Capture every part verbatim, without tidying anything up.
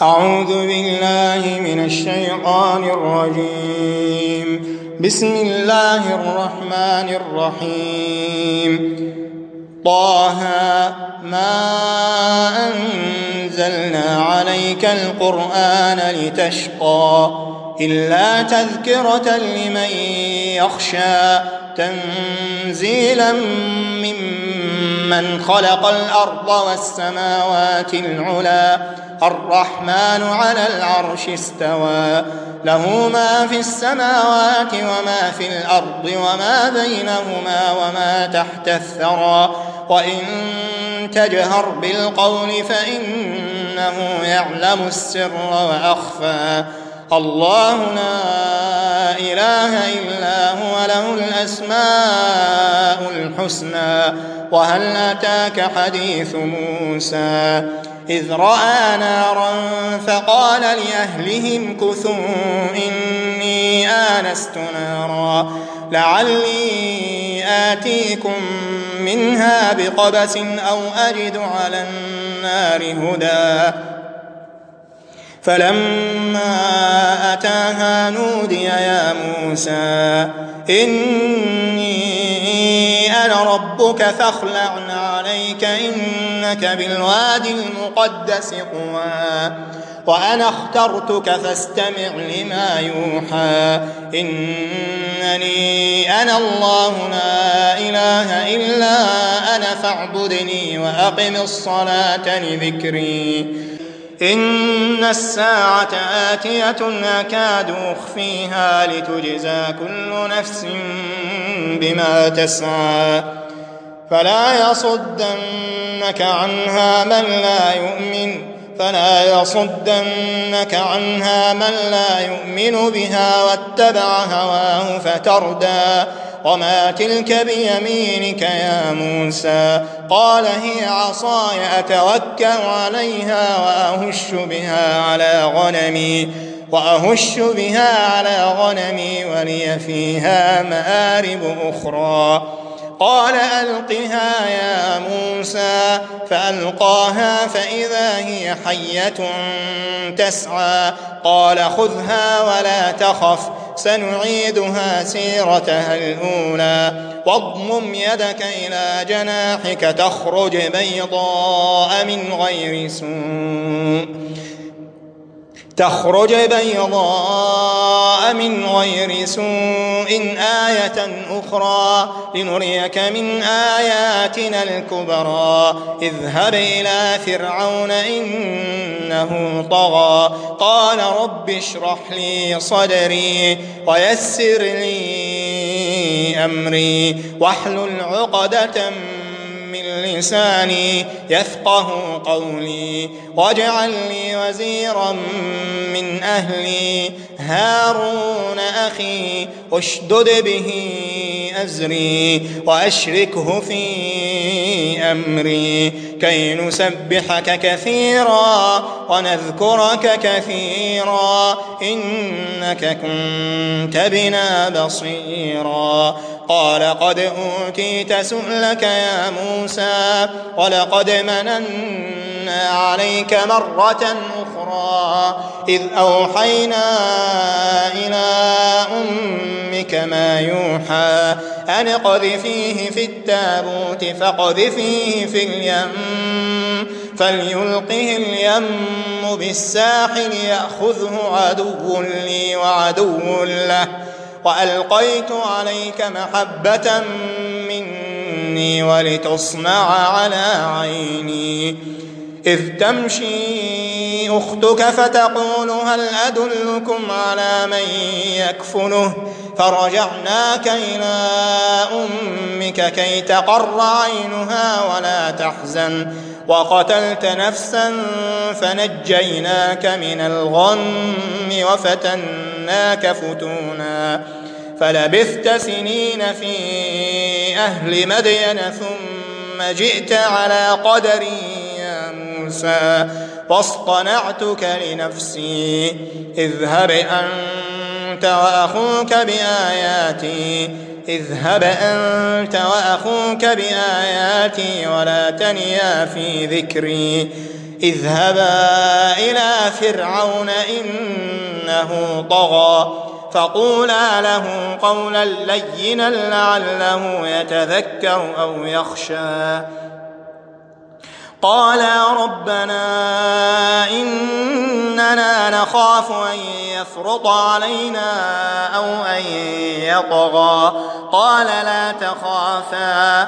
أعوذ بالله من الشيطان الرجيم. بسم الله الرحمن الرحيم. طه ما أنزلنا عليك القرآن لتشقى إلا تذكرة لمن يخشى تنزيلا ممن خلق الأرض والسماوات العلى الرحمن على العرش استوى له ما في السماوات وما في الأرض وما بينهما وما تحت الثرى وإن تجهر بالقول فإنه يعلم السر وأخفى الله لا إله إلا هو له الأسماء الحسنى وهل أتاك حديث موسى إذ رأى نارا فقال لأهلهم كثوا إني آنست نارا لعلي آتيكم منها بقبس أو أجد على النار هدى فلما أتاها نودي يا موسى إني أنا ربك فاخلع عليك إنك بالوادي المقدس طوى وأنا اخترتك فاستمع لما يوحى إنني أنا الله لا إله إلا أنا فاعبدني وأقم الصلاة لذكري إن الساعة آتية أكاد أخفيها لتجزى كل نفس بما تسعى فلا يصدنك عنها من لا يؤمن فلا يصدنك عنها من لا يؤمن بها واتبع هواه فتردى وما تلك بيمينك يا موسى قال هي عصاي أتوكل عليها وأهش بها على غنمي وأهش بها على غنمي ولي فيها مآرب أخرى قال ألقها يا موسى فألقاها فإذا هي حية تسعى قال خذها ولا تخف سنعيدها سيرتها الأولى واضمم يدك إلى جناحك تخرج بيضاء من غير سوء تخرج بيضاء من غير سوء آية أخرى لنريك من آياتنا الكبرى اذهب إلى فرعون إنه طغى قال رب اشرح لي صدري ويسر لي أمري واحلل عقدة من لساني يفقه قولي واجعل لي وزيرا من أهلي هارون أخي اشدد به أزري وأشركه في أمري كي نسبحك كثيرا ونذكرك كثيرا إنك كنت بنا بصيرا قال قد أوتيت سؤلك يا موسى ولقد مننا عليك مرة أخرى إذ أوحينا إلى أمك ما يوحى أن اقذفيه في التابوت فاقذفيه في اليم فليلقه اليم بالساحل يأخذه عدو لي وعدو له وألقيت عليك محبة مني ولتصنع على عيني إذ تمشي أختك فتقول هل أدلكم على من يكفله فرجعناك إلى أمك كي تقر عينها ولا تحزن وقتلت نفسا فنجيناك من الغم وفتناك فتونا فلبثت سنين في أهل مدين ثم جئت على قدري يا موسى واصطنعتك لنفسي اذهب أنت وأخوك بآياتي اذهب أنت وأخوك بآياتي ولا تنيا في ذكري اذهبا إلى فرعون إنه طغى فقولا له قولا لينا لعله يتذكر أو يخشى. قالا ربنا إننا نخاف أن يفرط علينا أو أن يطغى. قال لا تخافا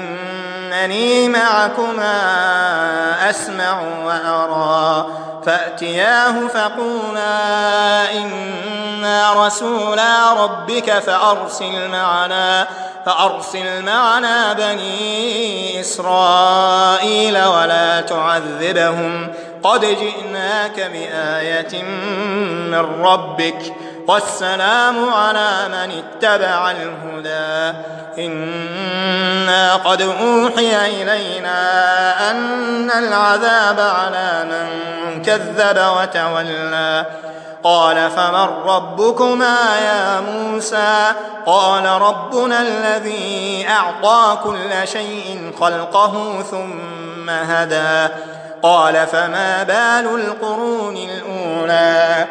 إنني معكما أسمع وأرى. فأتياه فقولا إنا رسولا ربك فأرسل معنا فأرسل معنا بني إسرائيل ولا تعذبهم قد جئناك بآية من ربك والسلام على من اتبع الهدى. إنا قد أوحي إلينا أن العذاب على من كذب وتولى. قال فمن ربكما يا موسى؟ قال ربنا الذي أعطى كل شيء خلقه ثم هدى. قال فما بال القرون الأولى؟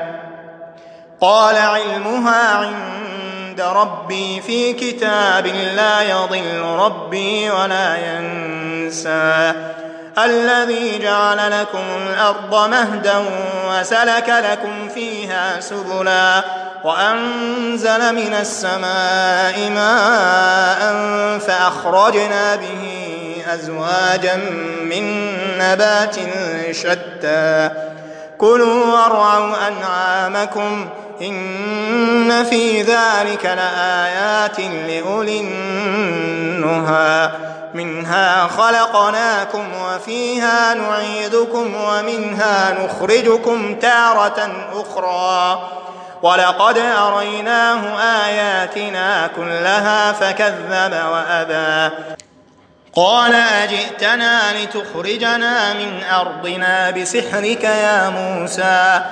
قال علمها عند ربي في كتاب لا يضل ربي ولا ينسى. الذي جعل لكم الأرض مهدا وسلك لكم فيها سبلا وأنزل من السماء ماء فأخرجنا به أزواجا من نبات شتى. كلوا وارعوا أنعامكم إن في ذلك لآيات لأولي النهى. منها خلقناكم وفيها نعيدكم ومنها نخرجكم تارة أخرى. ولقد أريناه آياتنا كلها فكذب وأبى. قال أجئتنا لتخرجنا من أرضنا بسحرك يا موسى؟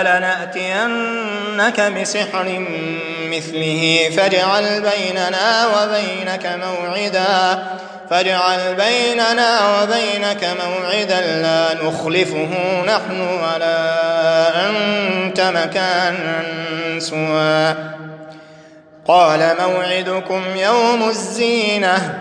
فلنأتينك بسحر مثله فاجعل بيننا وبينك موعدا فاجعل بيننا وبينك موعدا لا نخلفه نحن ولا أنت مكانا سوى. قال موعدكم يوم الزينة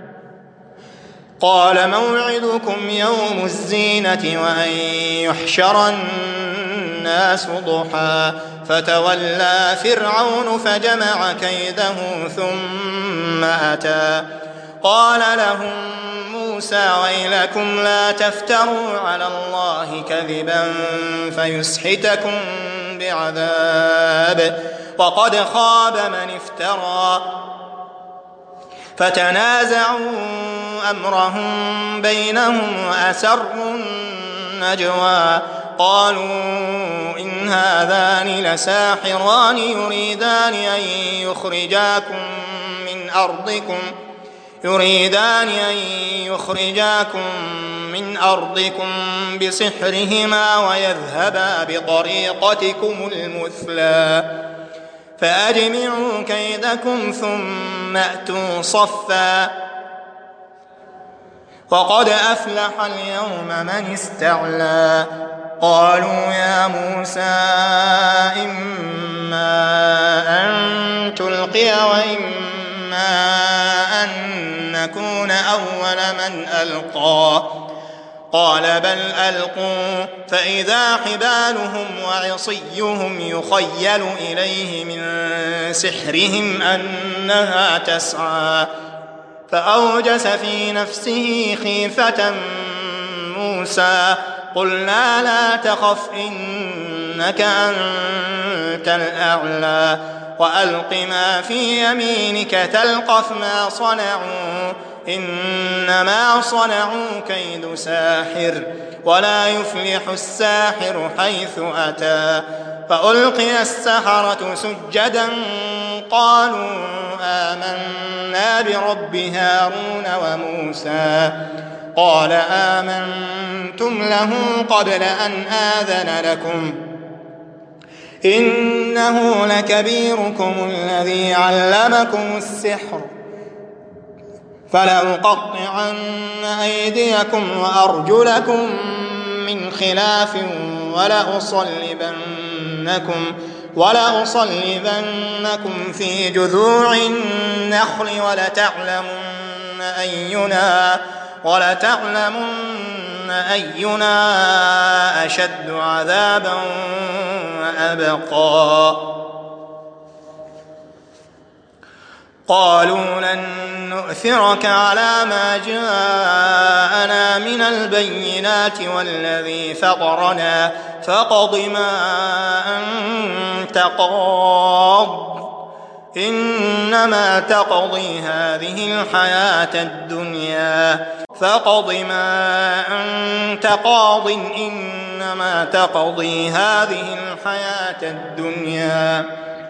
قال موعدكم يوم الزينة وأن يحشر الناس ضحى. فتولى فرعون فجمع كيده ثم أتى. قال لهم موسى ويلكم لا تفتروا على الله كذبا فيسحتكم بعذاب وقد خاب من افترى. فتنازعوا أمرهم بينهم وأسروا النجوى. قالوا إن هذان لساحران يريدان أن يخرجاكم من أرضكم يريدان أن يخرجاكم من أرضكم بسحرهما ويذهبا بطريقتكم المثلى. فأجمعوا كيدكم ثم أتوا صفا. وقد أفلح اليوم من استعلى. قالوا يا موسى إما أن تلقي وإما أن نكون أول من ألقى. قال بل ألقوا فإذا حبالهم وعصيهم يخيل إليه من سحرهم أنها تسعى. فأوجس في نفسه خيفة موسى. قلنا لا تخف إنك أنت الأعلى وألق ما في يمينك تلقف ما صنعوا إنما صنعوا كيد ساحر ولا يفلح الساحر حيث أتى. فألقي السحرة سجدا قالوا آمنا برب هارون وموسى. قال آمنتم له قبل أن آذن لكم إنه لكبيركم الذي علمكم السحر فلأقطعن أيديكم وأرجلكم من خلاف ولأصلبنكم ولأصلبنكم في جذوع النخل ولتعلمن أينا ولتعلمن أينا أشد عذابا وأبقى. قالوا لن نؤثرك على ما جاءنا من البينات والذي فطرنا فاقض ما أنت قاض إنما تقضي هذه الحياة الدنيا فاقض ما أنت قاض إنما تقضي هذه الحياة الدنيا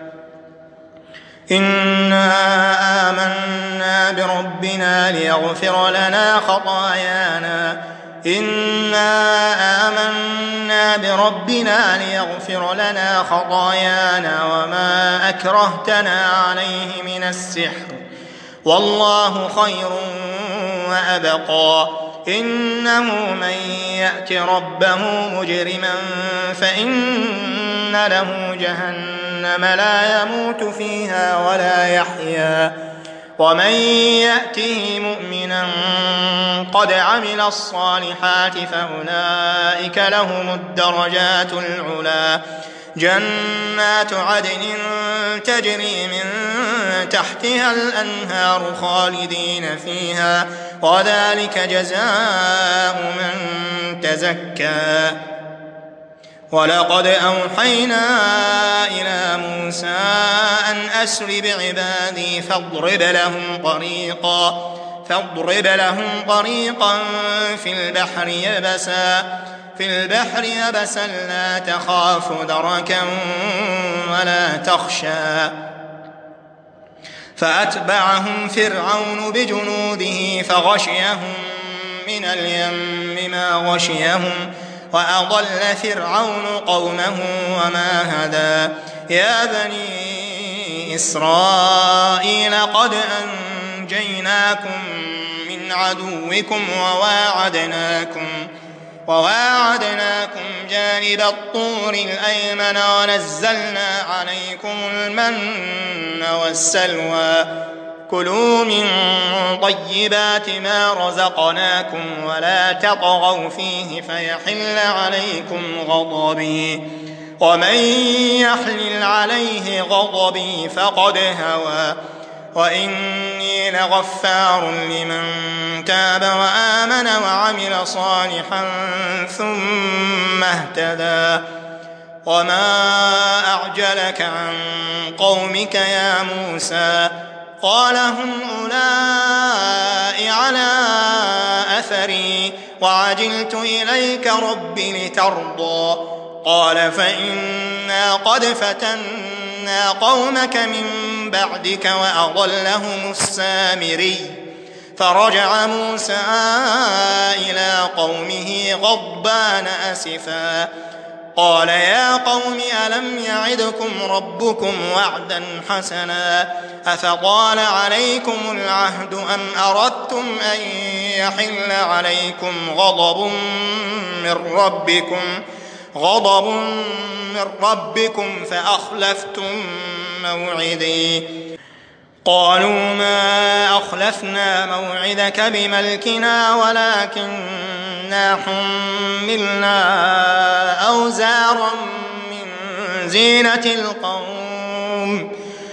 إنا آمنا بربنا ليغفر لنا خطايانا إنا آمنا بربنا ليغفر لنا خطايانا وما أكرهتنا عليه من السحر والله خير وأبقى. إنه من يأت ربه مجرما فإن له جهنم لا يموت فيها ولا يحيا ومن يأته مؤمنا قد عمل الصالحات فأولئك لهم الدرجات العلى جنات عدن تجري من تحتها الأنهار خالدين فيها وذلك جزاء من تزكى. ولقد أوحينا إلى موسى أن أسر بعبادي فاضرب لهم طريقا فاضرب لهم طريقا في البحر يبسا في البحر يبسا لا تخاف دركا ولا تخشى. فأتبعهم فرعون بجنوده فغشيهم من اليم ما غشيهم وأضل فرعون قومه وما هدى. يا بني إسرائيل قد أنجيناكم من عدوكم وواعدناكم وواعدناكم جانب الطور الأيمن ونزلنا عليكم المن والسلوى كلوا من طيبات ما رزقناكم ولا تطغوا فيه فيحل عليكم غضبي ومن يحلل عليه غضبي فقد هوى وإني لغفار لمن تاب وآمن وعمل صالحا ثم اهتدى. وما أعجلك عن قومك يا موسى قال هم أولئك على أثري وعجلت إليك رب لترضى. قال فإنا قد فتنا قومك من بعدك وأضلهم السامري. فرجع موسى إلى قومه غضبان أسفا قال يا قوم ألم يعدكم ربكم وعدا حسنا أفطال عليكم العهد أم أردتم أن يحل عليكم غضب من ربكم غضب من ربكم فأخلفتم موعدي. قالوا ما أخلفنا موعدك بملكنا ولكننا حملنا أوزارا من زينة القوم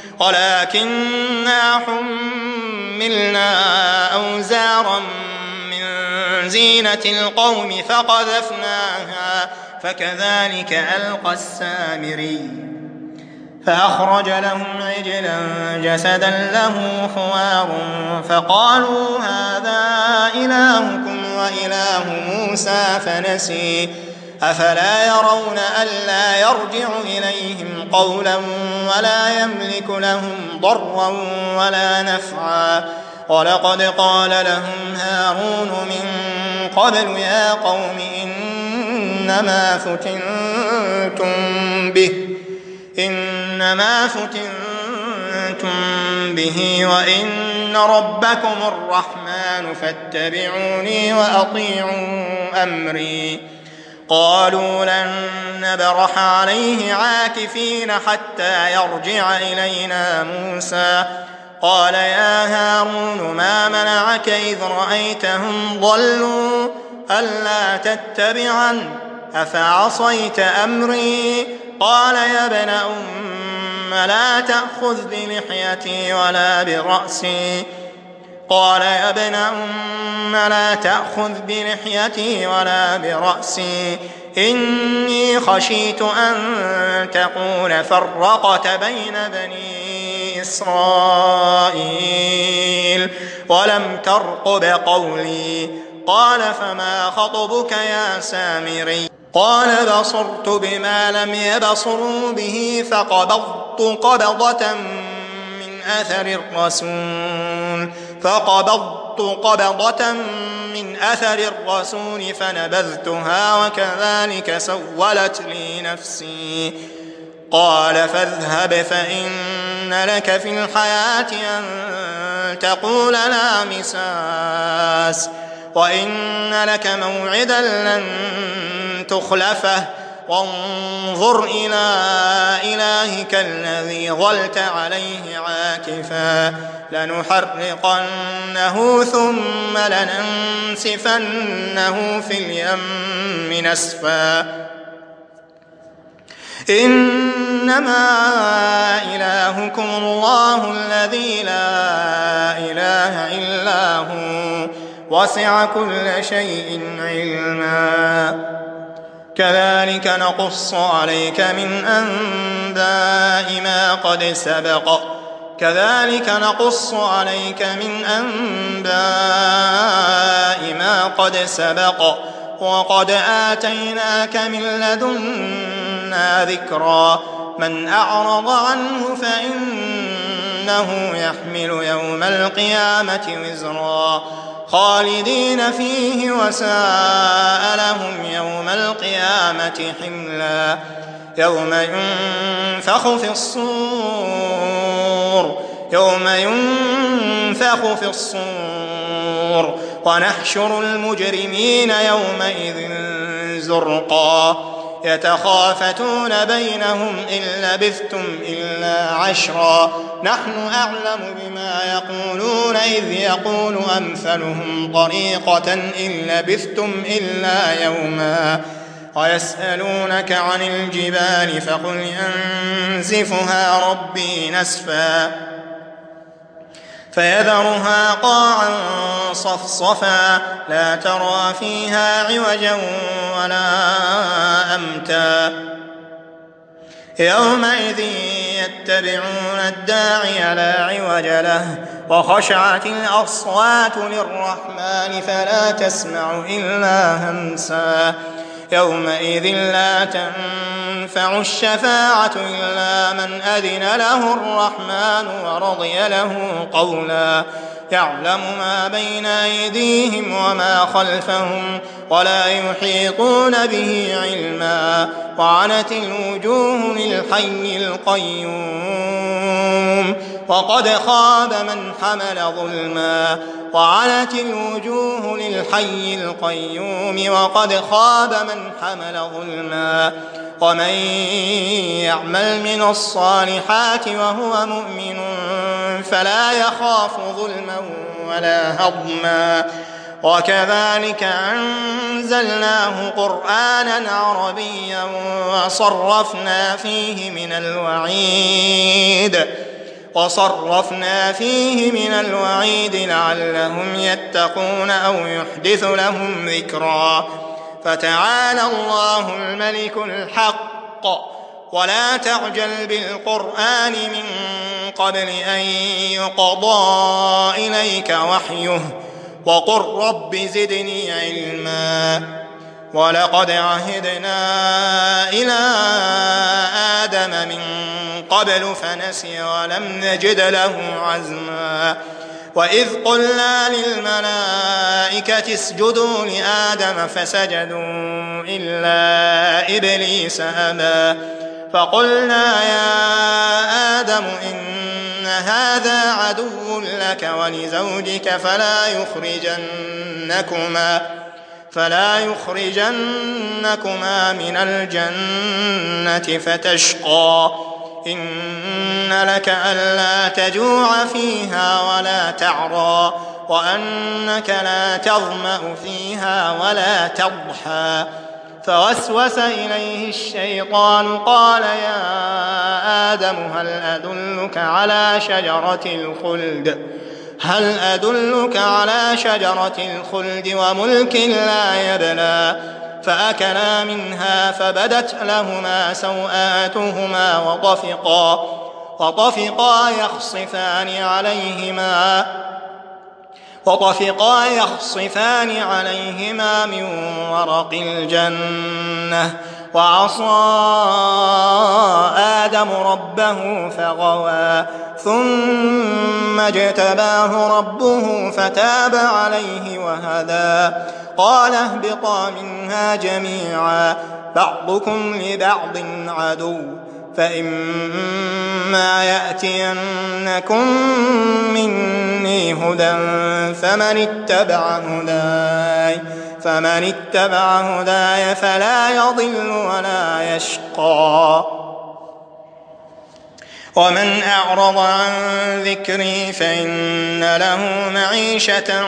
ولكننا حملنا أوزارا من زينة القوم فقذفناها فكذلك ألقى السامري. فأخرج لهم عجلا جسدا له خوار فقالوا هذا إلهكم وإله موسى فنسي. أفلا يرون ألا يرجع إليهم قولا ولا يملك لهم ضرا ولا نفعا. ولقد قال لهم هارون من قبل يا قوم إنما فتنتم به إنما فتنتم به وإن ربكم الرحمن فاتبعوني وأطيعوا أمري. قالوا لن نبرح عليه عاكفين حتى يرجع إلينا موسى قال يا هارون ما منعك إذ رأيتهم ضلوا ألا تتبعن أفعصيت أمري قال يا ابن أم لا تأخذ بلحيتي ولا برأسي قال يا ابن أم لا تأخذ بلحيتي ولا برأسي إني خشيت أن تقول فرقت بين بني إسرائيل ولم ترقب قولي قال فما خطبك يا سامري قال بصرت بما لم يبصروا به فقبضت قبضة من أثر الرسول فقبضت قبضة من أثر الرسول فنبذتها وكذلك سولت لي نفسي قال فاذهب فإن لك في الحياة أن تقول لا مساس وإن لك موعدا لن تخلفه وانظر إلى إلهك الذي ظلت عليه عاكفا لنحرقنه ثم لننسفنه في اليم نسفا إنما إلهكم الله الذي لا إله إلا هو وسع كل شيء علما كذلك نقص عليك من أنباء ما قد سبق كذلك نقص عليك من أنباء ما قد سبق وقد آتيناك من لدنا ذكرا من أعرض عنه فإنه يحمل يوم القيامة وزرا خالدين فيه وساء لهم يوم القيامة حملا يوم ينفخ في الصور يوم ينفخ في الصور ونحشر المجرمين يومئذ زرقا يتخافتون بينهم إن لبثتم إلا عشرا نحن أعلم بما يقولون إذ يقول أمثلهم طريقة إن لبثتم إلا يوما ويسألونك عن الجبال فقل ينسفها ربي نسفا فيذرها قاعا صفصفا لا ترى فيها عوجا ولا أمتا يومئذ يتبعون الداعي لا عوج له وخشعت الأصوات للرحمن فلا تسمع إلا همسا يومئذ لا تنفع الشفاعة إلا من أذن له الرحمن ورضي له قولا يعلم ما بين أيديهم وما خلفهم ولا يحيطون به علما وعنت الوجوه للحي القيوم وقد خاب من حمل ظلما وعنت الوجوه للحي القيوم وقد خاب من حمل ظلما ومن يعمل من الصالحات وهو مؤمن فلا يخاف ظلما ولا هضما وكذلك أنزلناه قرآنا عربيا وصرفنا فيه من الوعيد وصرفنا فيه من الوعيد لعلهم يتقون أو يحدث لهم ذكرا فتعالى الله الملك الحق ولا تعجل بالقرآن من قبل أن يقضى إليك وحيه وقل رب زدني علما ولقد عهدنا إلى آدم من قبل فنسي ولم نجد له عزما وإذ قلنا للملائكة اسجدوا لآدم فسجدوا إلا إبليس أبى فقلنا يا آدم إن هذا عدو لك ولزوجك فلا يخرجنكما فلا يخرجنكما من الجنة فتشقى إن لك ألا تجوع فيها ولا تعرى وأنك لا تظمأ فيها ولا تضحى فوسوس إليه الشيطان قال يا آدم هل أدلك على شجرة الخلد هل أدلك على شجرة الخلد وملك لا يبلى فأكلا منها فبدت لهما سوآتهما وطفقا وطفقا يخصفان عليهما وطفقا يخصفان عليهما من ورق الجنة وعصى آدم ربه فغوى ثم اجتباه ربه فتاب عليه وهدى قال اهبطا منها جميعا بعضكم لبعض عدو فإما يأتينكم مني هدى فمن اتبع هداي فمن اتبع هداي فلا يضل ولا يشقى ومن أعرض عن ذكري فإن له معيشة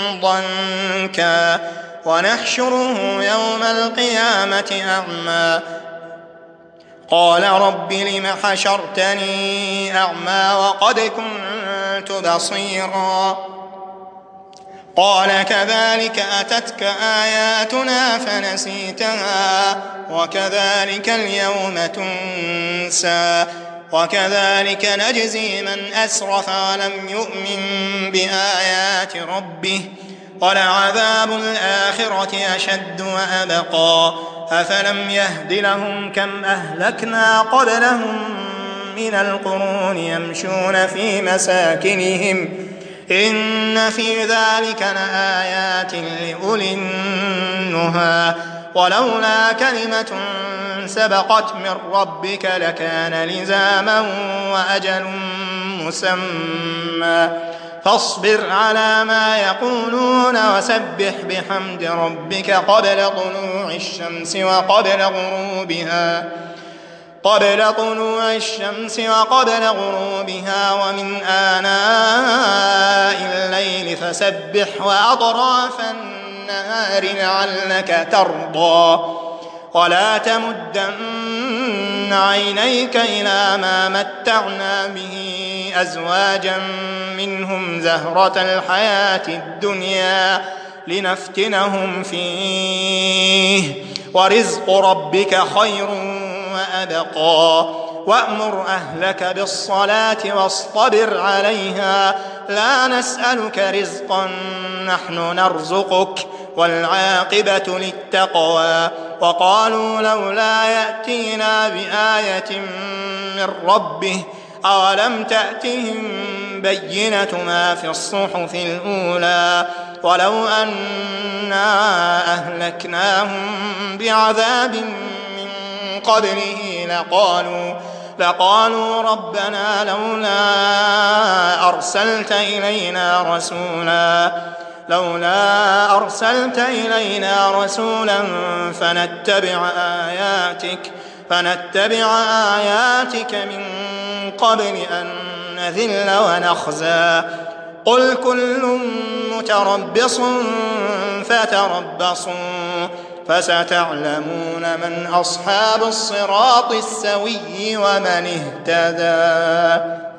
ضنكا ونحشره يوم القيامة أعمى قال رب لم حشرتني أعمى وقد كنت بصيرا قال كذلك أتتك آياتنا فنسيتها وكذلك اليوم تنسى وكذلك نجزي من أسرف ولم يؤمن بآيات ربه ولعذاب الآخرة أشد وأبقى أفلم يهد لهم كم أهلكنا قبلهم من القرون يمشون في مساكنهم إن في ذلك لآيات لأولي النهى ولولا كلمة سبقت من ربك لكان لزاما وأجل مسمى فاصبر على ما يقولون وسبح بحمد ربك قبل طلوع الشمس وقبل غروبها قبل طلوع الشمس وقبل غروبها ومن آناء الليل فسبح وأطراف النهار لعلك ترضى ولا تمدن عينيك إلى ما متعنا به أزواجا منهم زهرة الحياة الدنيا لنفتنهم فيه ورزق ربك خير وأبقى وأمر أهلك بالصلاة واصطبر عليها لا نسألك رزقا نحن نرزقك والعاقبة للتقوى وقالوا لولا يأتينا بآية من ربه أولم تأتهم بينة ما في الصحف الأولى ولو أنا أهلكناهم بعذاب من قبله لقالوا لقالوا ربنا لولا أرسلت إلينا رسولا لولا أرسلت إلينا رسولا فنتبع آياتك فنتبع آياتك من قبل أن نذل ونخزى قل كل متربص فتربصوا فستعلمون من أصحاب الصراط السوي ومن اهتدى.